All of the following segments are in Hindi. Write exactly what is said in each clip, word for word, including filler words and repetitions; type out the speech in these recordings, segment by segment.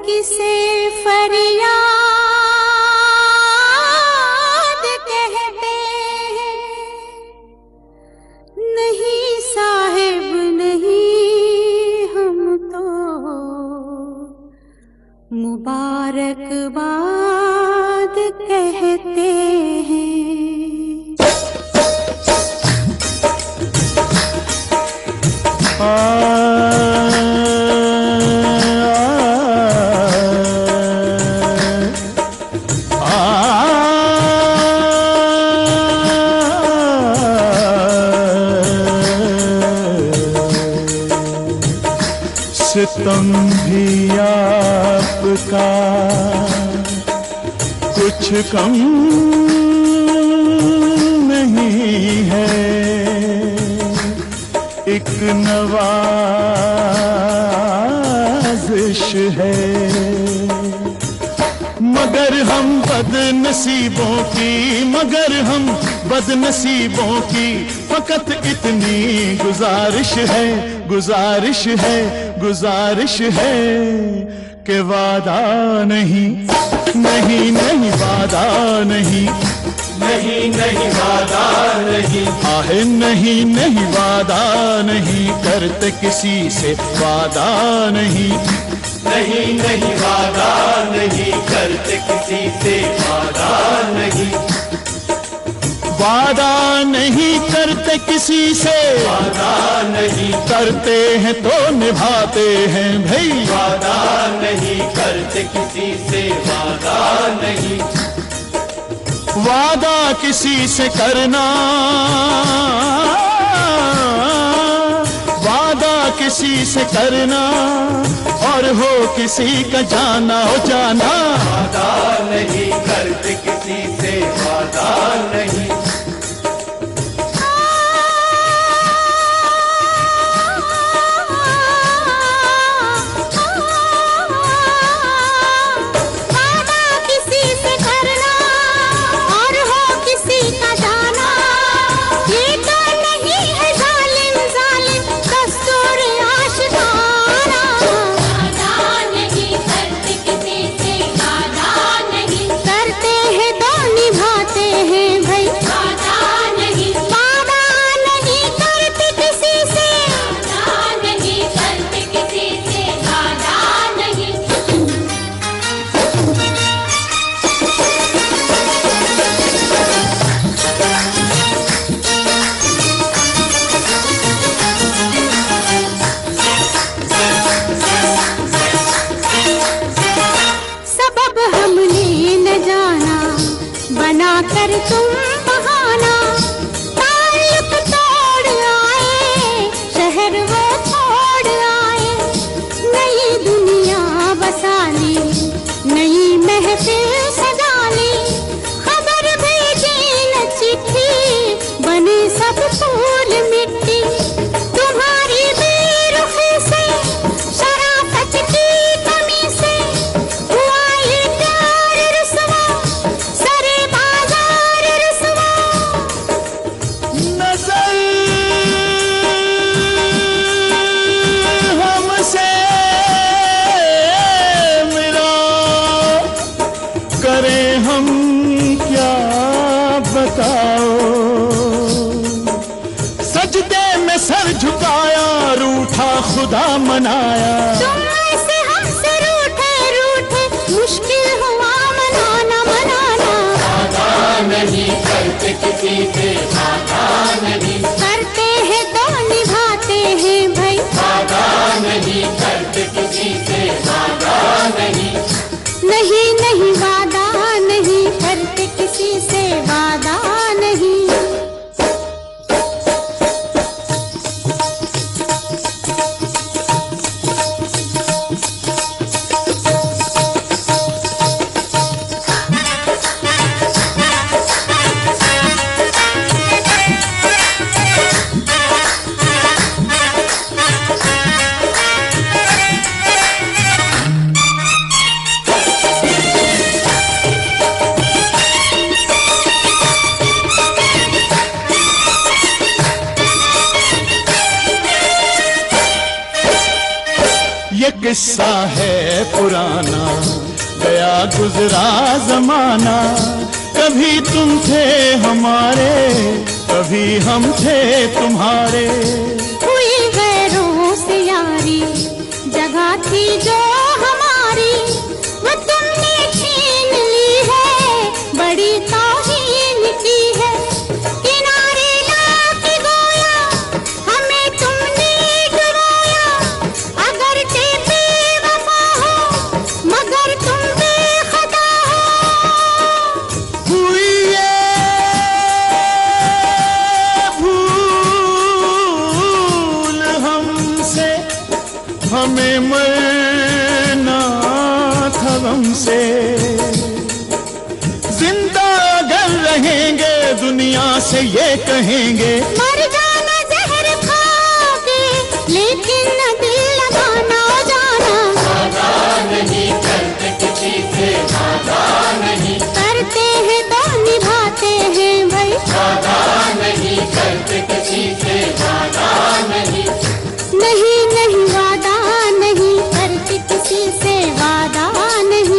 किसे फरियाद कहते हैं, नहीं साहिब नहीं हम तो मुबारकबाद कहते हैं। आ, सितम भी आपका कुछ कम नहीं है, एक नवाज़िश है, मगर हम बदनसीबों की, मगर हम बदनसीबों की फकत इतनी गुजारिश है, गुजारिश है, गुजारिश है कि वादा नहीं, नहीं नहीं वादा नहीं, नहीं नहीं वादा नहीं, आहे नहीं नहीं वादा नहीं करते किसी से वादा नहीं, नहीं नहीं वादा नहीं करते किसी से वादा नहीं, वादा नहीं करते किसी से वादा नहीं करते हैं तो निभाते हैं भाई, वादा नहीं करते किसी से वादा नहीं, वादा किसी से करना, वादा किसी से करना और हो किसी का जाना हो जाना, वादा नहीं करते किसी से वादा नहीं। बनाकर तुम बहाना ताल्लुक तोड़ आए, शहर वो छोड़ आए, नई दुनिया बसा ली, नई महफिल सजा ली, खबर भेजी न चिट्ठी, बने सब फूल मिट्टी, तुम्हारी बेरुखी से शराफत की कमी से हुआ ये प्यार रुसवा, सरे बाजार रुसवा। नजर हमसे मिला, करें हम क्या बताओ, सजदे में सर झुकाया, रूठा खुदा मनाया, तुम ऐसे हमसे रूठे रूठे मुश्किल हुआ मनाना मनाना, वादा नहीं करते किसी से वादा नहीं, करते हैं तो निभाते हैं भाई, वादा नहीं करते किसी से वादा नहीं, नहीं नहीं वादा नहीं करते किसी से वादा नहीं। ये किस्सा है पुराना, गया गुजरा जमाना। कभी तुम थे हमारे, कभी हम थे तुम्हारे। हुई गैरों से यारी, जगह थी जो हमारी, वो तुमने छीन ली है, बड़ी तौहीन की है। किनारे लाके गोया हमें तुमने डुबोया, अगर ते बेवफा हो मगर तुम बेखुदा हो। हुई ये भूल हमसे, हमें मरना था हमसे। जिंदा अगर रहेंगे दुनिया से ये कहेंगे, मर जाना जहर खाके लेकिन न दिल लगाना जाना। वादा नहीं करते किसी से, वादा नहीं करते हैं तो निभाते हैं भाई, वादा नहीं करते किसी से, वादा नहीं नहीं नहीं वादा नहीं करते किसी से, वादा नहीं।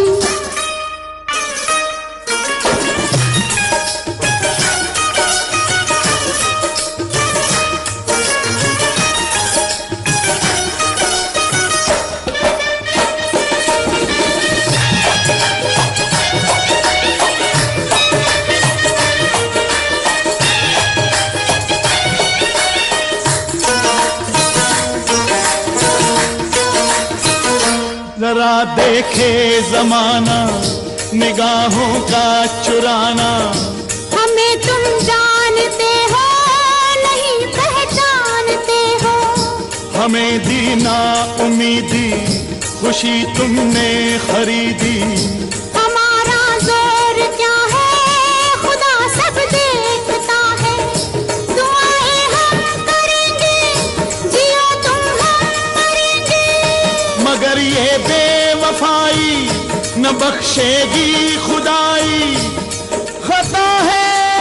जरा देखे जमाना निगाहों का चुराना। हमें तुम जानते हो नहीं पहचानते हो, हमें दी ना उम्मीदी, खुशी तुमने खरीदी। हमारा जोर क्या है खुदा सब देखता है। दुआएं हम करेंगे, जियो तुम हम मरेंगे। मगर ये बेवफाई न बख्शेगी खुदाई। खता है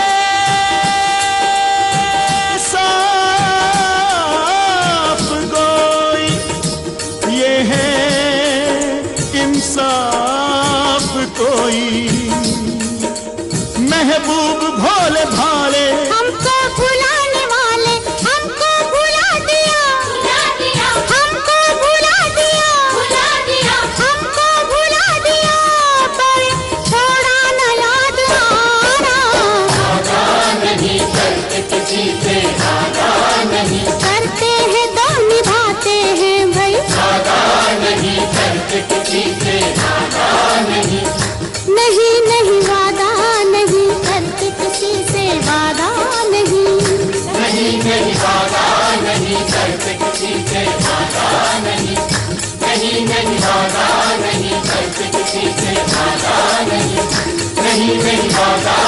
साफ गोई, ये है इंसाफ कोई। महबूब भोले भाले हमको भुलाने वाले हमको भुला दिया, हमको भुला दिया, हमको भुला दिया, पर छोड़ा न याद आना। वादा नहीं करते किसी से, वादा नहीं करते हैं तो निभाते हैं भाई, वादा नहीं करते किसी से, वादा नहीं नहीं नहीं वादा नहीं करते किसी से, वादा नहीं। नहीं नहीं वादा नहीं करते किसी से, वादा नहीं नहीं नहीं वादा नहीं करते किसी से, वादा नहीं नहीं नहीं वादा